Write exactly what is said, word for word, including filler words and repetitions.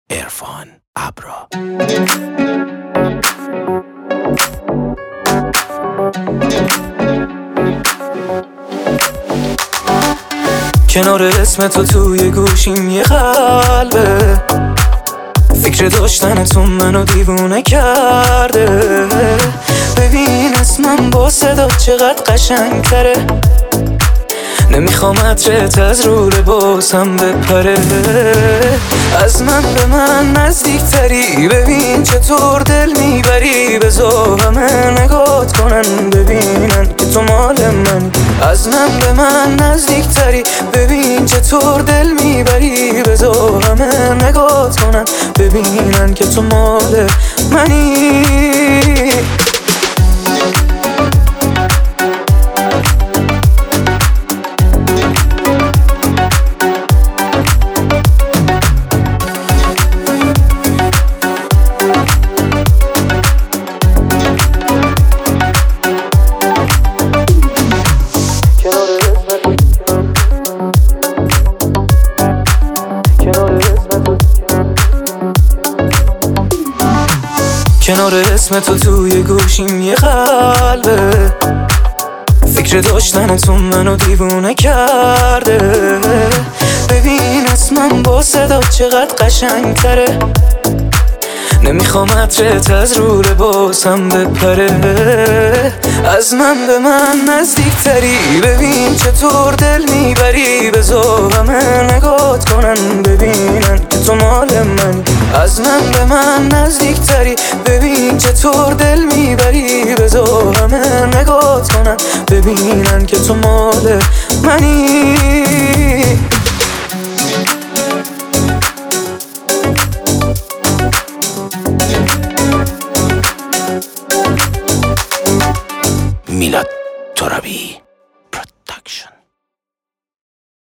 عرفان ابرا. کنار اسم تو توی گوشیم یه قلبه، فکر داشتن تو منو دیوونه کرده. ببین اسمم با صدا چقدر قشنگ تره، نمیخوام عطرت از رو لباسم بپره. از من به من نزدیک تری، ببین چطور دل میبری. بذار همه نگات کنن ببینن که تو مال من. از من به من نزدیک تری، ببین چطور دل میبری. بذار همه نگات کنن ببینن که تو مال منی. کنار اسم تو توی گوشیم یه قلبه، فکر داشتن تو منو دیوونه کرده. ببین اسمم با صدا چقدر قشنگ تره، نمیخوام عطرت از رو لباسم بپره. از من به من نزدیک تری، ببین چطور دل میبری. بذار همه نگات کنن ببینن که تو مال من. از من به من نزدیک تری، ببین چطور دل میبری. بذار همه نگات کنن ببینن که تو مال منی. میلاد ترابی پروداکشن.